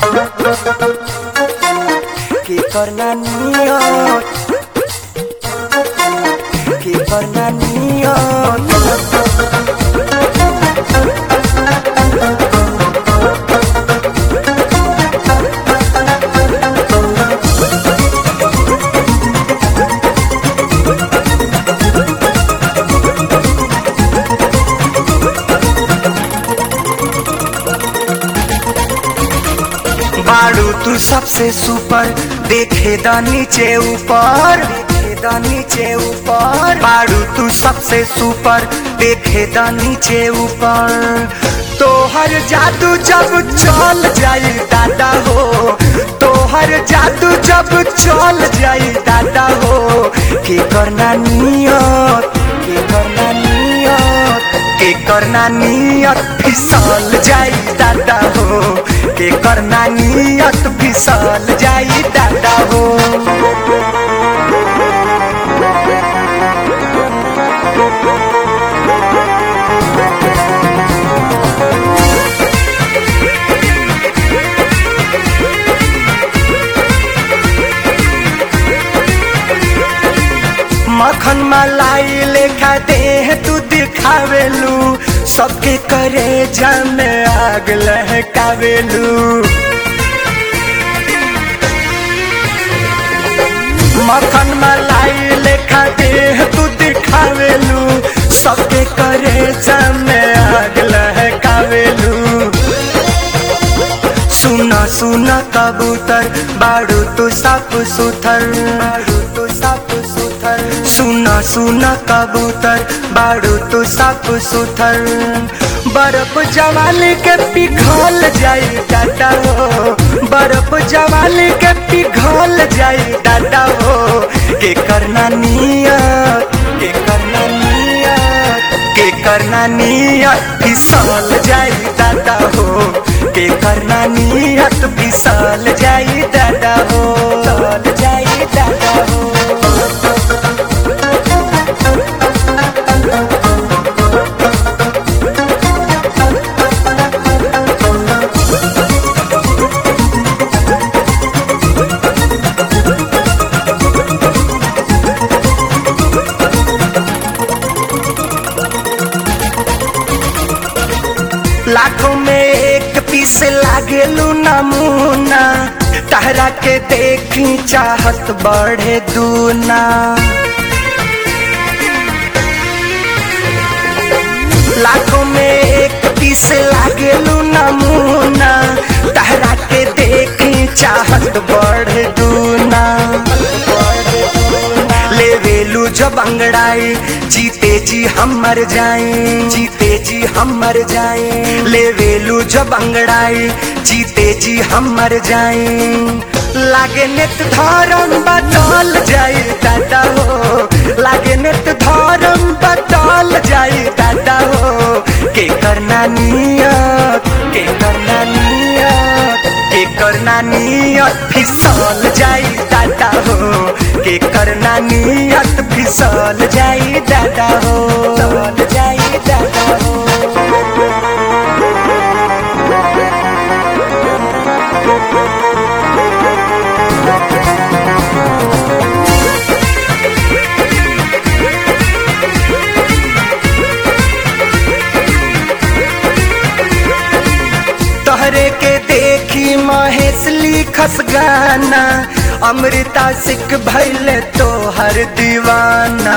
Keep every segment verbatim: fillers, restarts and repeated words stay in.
que torna niño, que torna niño. बाड़ू तू सबसे सुपर, देखे द नीचे ऊपर, देखे द नीचे ऊपर। बाड़ू तू सबसे सुपर, देखे द नीचे ऊपर। तोहर जादू जब चल जाई दादा हो, तोहर जादू जब चल जाई दादा हो। के करना नियत, के करना नियत, के करना नियत फिसल जाई दादा हो। के करना नियत फिसल जाई दादा हो। मखन मलाई लेखा देह तू दिखावेलू, सबके करे जामे आग लहकावेलू। मखन मलाई लेखा देह तू दिखावेलू, सबके करे जामे आग लहकावेलू। सुना सुना कबूतर, बाड़ू तू साफ सुथर, बाड़ू तू साफ सुथर। सुना सुना कबूतर, बाड़ू तू साफ सुथर। बर्फ जवानी के पिघल जाई दादा हो, बर्फ जवानी के पिघल जाई दादा हो। के करना नियत, के करना नियत, के करना नियत फिसल जाई दादा हो। के करना नियत फिसल जाई दादा हो, फिसल जाई दादा हो। लाखों में एक पीस लागेलू नमूना, तहरा के देखी चाहत बढ़े दूना। लाखों में एक पीस लागेलू नमूना, तहरा के देखी चाहत बढ़े दूना। लेवेलू जब अंगड़ाई, जीते जी हम मर जाए, जीते जी हम मर जाए। लेवेलू जब अंगड़ाई, जीते जी हम मर जाए। लागे नेत धर्म बदल जाई दादा हो, लागे नेत धर्म बदल जाई दादा हो। के करना नियत, के करना नियत, के करना नियत फिसल जाई दादा हो। के करना नियत फिसल जाई दादा हो, फिसल जाई दादा हो। तोहरे के देखी महेश लिखस गाना, अमृता सिक भैले तोहर दीवाना।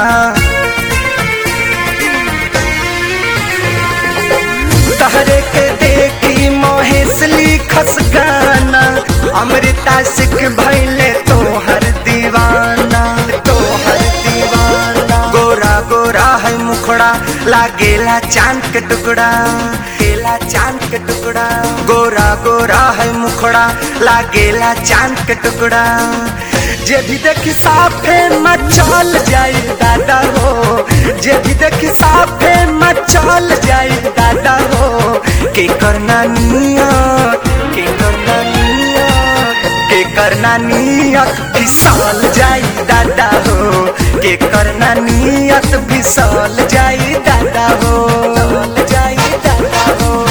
तोहरे के देखी महेश लिखस गाना, अमृता सिक भैले तोहर दीवाना, तोहर दीवाना। गोरा गोरा है मुखड़ा, लागेला चांद के टुकड़ा, लागेला चांद के टुकड़ा। गोरा गोरा है मुखड़ा, लागेला चांद के टुकड़ा। जे भी देखी साफे मचल जाई दादा हो, जे भी देखी साफे मचल जाई दादा हो। के करना नियत, के करना नियत, के करना नियत फिसल जाई दादा हो। के करना नियत फिसल जाई दादा हो, जाई दादा हो।